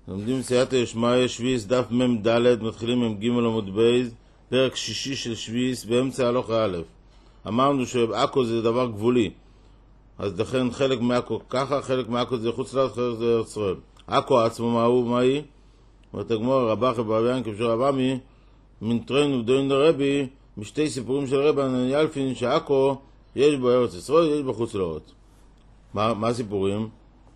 לומדים סייעתא דשמיא שביס דף מ"ד, מתחילים מ"ג עמוד בייז, פרק שישי של שביס באמצע הלכה א'. אמרנו שעכו זה דבר גבולי, אז לכן חלק מעכו ככה, חלק מעכו זה חוץ לארץ, חלק זה ארץ ישראל. עכו עצמו מהי? ותגמור רבך ברביין כבשור רבמי מנטרן ובדוין לרבי, משתי סיפורים של רבי ינלפין שעכו יש בו ארץ ישראל, יש בו חוץ לארץ. מה הסיפורים?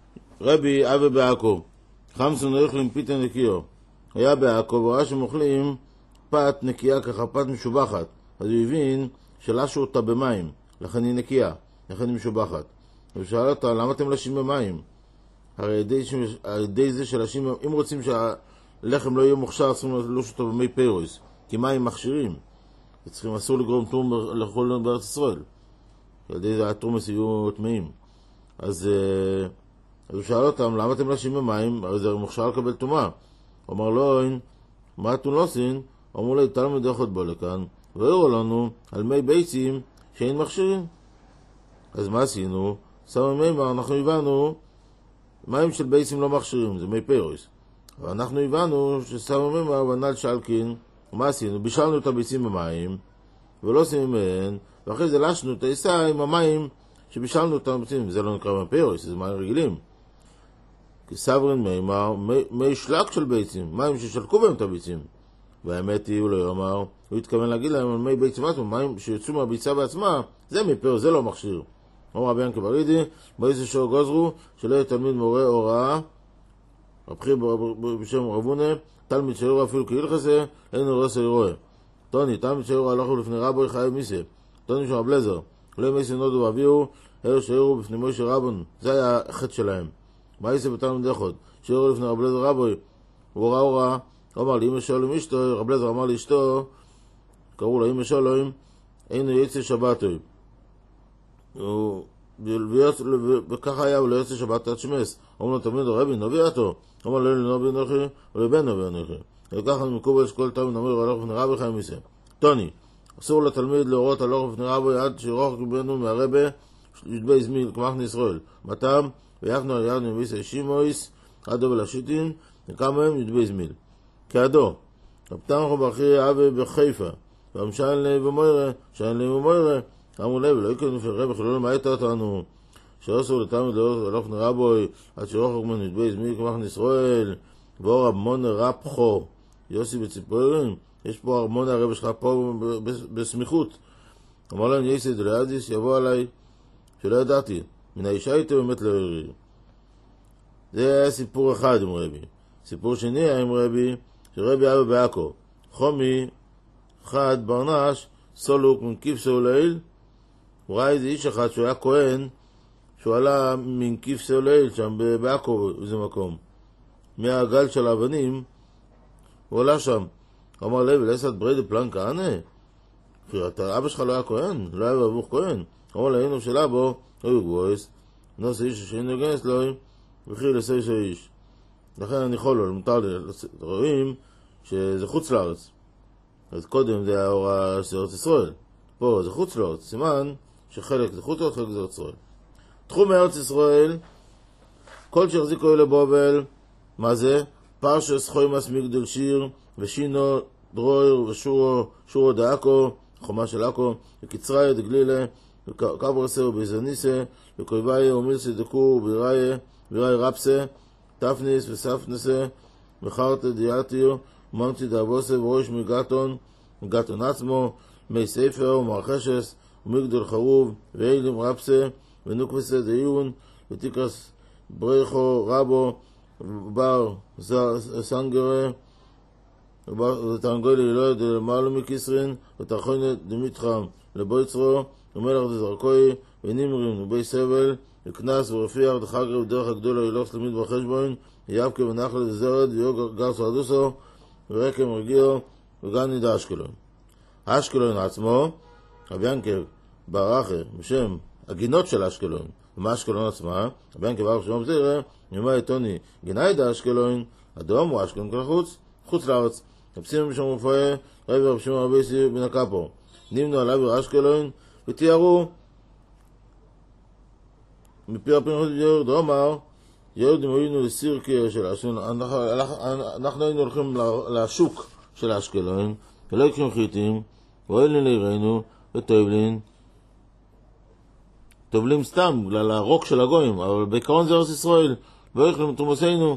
רבי אבי בעכו חמסון אוכלים פיתה נקיו, היה בעכו וראה שמאכלים פת נקייה ככה, פת משובחת, אז הוא הבין שלשו אותה במים, לכן היא נקייה, לכן היא משובחת. ושאל אותה, למה אתם לשים במים? הרי על ידי זה שלשים, אם רוצים שהלחם לא יהיה מוכשר, צריכים ללוש אותו במי פירוס, כי מים מכשירים, וצריכים, אסור לגרום תרום לכל בארץ ישראל, על ידי זה התרומס יהיו טמאים. אז הוא שאל אותם, למה אתם לשים במים? הרי זה מוכשר לקבל תומה. הוא אמר לו, מה אתם לא עושים? אמרו לי, תלמד דחות בו לכאן, והראו לנו על מי ביצים שאין מכשירים. אז מה עשינו? שמו מימר, אנחנו הבנו, מים של ביצים לא מכשירים, זה מי פירוס. אבל אנחנו הבנו ששמו מימר ונל שלקין, מה עשינו? בישלנו את הביצים במים, ולא שימים מהן, ואחרי זה לשנו את העיסה עם המים שבישלנו את הביצים. זה לא נקרא מי פירוס, זה מים רגילים. כי סברין מימר, מי שלק של ביצים, מים ששלקו בהם את הביצים. והאמת היא, הוא לא אמר, הוא התכוון להגיד להם על מי ביצים עצמם, מים שיוצאו מהביצה בעצמה, זה מפירוס, זה לא מכשיר. אומר רבי ינקה ברידי, באיזה שור גוזרו, שלא יהיה תלמיד מורה הוראה, רבחי בשם רבונה, תלמיד שיעור אפילו כהלכסה, אין הוא רסה לרואה. טוני, תלמיד שיעור הלכו לפני רבו חייב מיסה. טוני שם הבלזר, לא מיסה נודו ואביהו, אלו שיעורו בפני מוישה רבון, זה היה החטא שלהם. מה יעשה בתלמיד דחוד? שיעורו לפני רבלזר רבוי, הוא הוראה, אמר לי, אמא שלום אשתו, רבלזר אמר לי אשתו, קראו לו אמא שלום, אין הוא יצא שבתוי. וככה היה, ולא יוצא שבת עד שמס. אמר לו תלמיד הרבי, נביא אותו. אמר לו, לנביא נוחי, ולבן נביא נוחי. וככה מקובל שכל תלמיד אמר, הלוך לפני רבי חיים מיסה. טוני, אסור לתלמיד להורות הלוך לפני רבי עד שרוח בנו מהרבי ידבי זמיל, כמחן ישראל. מתם, ויחנו על יד נביסה שימויס, עדו ולשיטין, וכמה מהם ידבי זמיל. כעדו, רבתנחו באחי אבי בחיפה, והמשל לב ומוירה, שאין לב ומוירה, אמרו לב, לא יקנו לפני רבי, חלול למעט אותנו, שאוסו לתלמיד להלוך לפני רבי, עד שרוח בנו ידבי זמיל, כמחן ישראל, ואור רבמונה רפחו, יוסי בציפורים, יש פה הרמונה הרבי שלך פה בסמיכות. אמר להם, יסד לידיס, יבוא עליי, שלא ידעתי, מן האישה איתו באמת לא יראה. זה היה סיפור אחד עם רבי. סיפור שני היה עם רבי, שרבי אבא בעכו. חומי, חד, ברנש, סולוק, מנקיף סוליל, הוא ראה איזה איש אחד שהוא היה כהן, שהוא עלה מנקיף סוליל שם בעכו, איזה מקום. מהגל של האבנים, הוא עלה שם. הוא אמר לב, לעשת ברידי פלנקה, אבא שלך לא היה כהן, לא היה בעבור כהן. הוא אמר להינו של אבו, היו גבויס, נוסע איש שאין יגנס לו, וכי לסי של איש. לכן אני יכול לו, מותר לי, רואים שזה חוץ לארץ. אז קודם זה היה הוראה של ארץ ישראל. פה זה חוץ לארץ, סימן שחלק זה חוץ לארץ, חלק זה ארץ ישראל. תחום מארץ ישראל, כל שהחזיקו אלה בובל, מה זה? פרשס חוימס מגדל שיר, ושינו דרויר ושורו דאקו, חומה של אקו, וקצראי דגלילה, וקברסה וביזניסה, וקויבאי ומילסי דקור וביראי רפסה, תפניס וספנסה, וחרת דיאטיו, וממצי דאבוסה וראש מגטון עצמו, מי ספר ומרחשס, ומגדל חרוב, ואילים רפסה, ונוקבסה דיון, ותיקרס בריחו רבו, ובר סנגרה, ותרנגולי אלוהי דלמעלו מכיסרין, ותרחוני דמיתחם לבויצרו, ומלך דזרקוי, ונמרים ובי סבל, וכנס ורפיח דחגר ודרך הגדול הילוך סלמית בחשבון, יבקה ונחל דזרד, ויוג גר סרדוסו, ורקם רגיעו, וגני דאשקלון. אשקלון עצמו, רבי ינקב ברכה, בשם הגינות של אשקלון, ומה אשקלון עצמה, רבי ינקב ברכה שם זירה, ימה יתוני, גיני דאשקלון, אדום הוא אשקלון כל חוץ לארץ, רבסימים בשם רפואה, רבי רבשים רבי סי בן הקפו, נמנו עליו אשקלון, ותיארו, מפי הפרחות יורד, אמר, יהודים היינו לסירקיה של אשקלון, אנחנו היינו הולכים לשוק של אשקלון, ולא יקרים חיטים, ואוהלין לעירנו, וטובלים סתם, בגלל הרוק של הגויים, אבל בעיקרון זה ארץ ישראל, ואוכלים תרומותינו.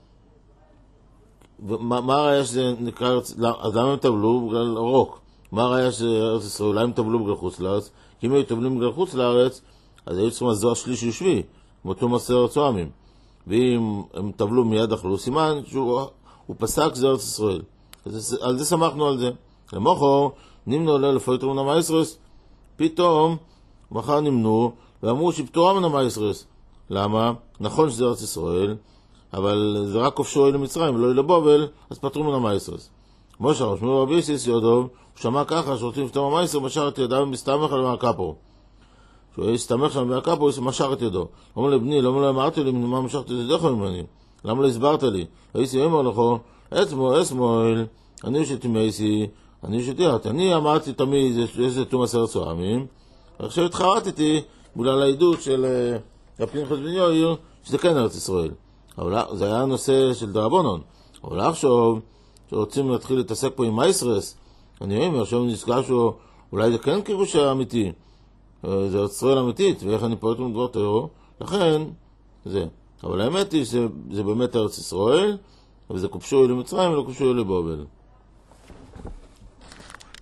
מה הראיה שזה נקרא, אז למה הם טבלו? בגלל רוק. מה הראיה שזה ארץ ישראל? אולי הם טבלו בגלל חוץ לארץ? כי אם היו טבלים בגלל חוץ לארץ, אז היו צריכים לזוהר שלישי ושבי, מאותו מסר צועמים. ואם הם טבלו מיד אכלו, סימן שהוא פסק זה ארץ ישראל. על זה שמחנו על זה. למוחו, נמנו עולה לפויטר מן המייסרס, פתאום מחר נמנו ואמרו שפטורה מן המייסרס. למה? נכון שזה ארץ ישראל, אבל זה רק כובשו אלה מצרים, לא אלה בובל, אז פטרו מן המייסרס. משה רב שמואל רבי יסיס יודוב, הוא שמע ככה שרוצים לפטור מהמייסר, משך את ידיו ומסתמך על מהקפו. כשהוא הסתמך שם מהקפו, הוא משך את ידו. אמר לבני, למה לא אמרת לי, מה משכת את ידיך ממני? למה לא הסברת לי? הייסי אמר לכו, אסמואל, אני ושתי מייסי, אני אמרתי תמיד איזה תום 10 צועמים, ועכשיו התחרטתי בגלל העדות של פנחס בן יאיר, שזה כן ארץ ישראל. אבל זה היה נושא של דרבנן. אבל עכשיו, שרוצים להתחיל להתעסק פה עם מייסרס, אני אומר, עכשיו נזכר שאולי זה כן קירוש האמיתי, זה ארץ ישראל אמיתית, ואיך אני פועט מדבר תיאור, לכן, זה. אבל האמת היא שזה באמת ארץ ישראל, אבל זה כובשו אלה מצרים ולא כובשו אלה בבל.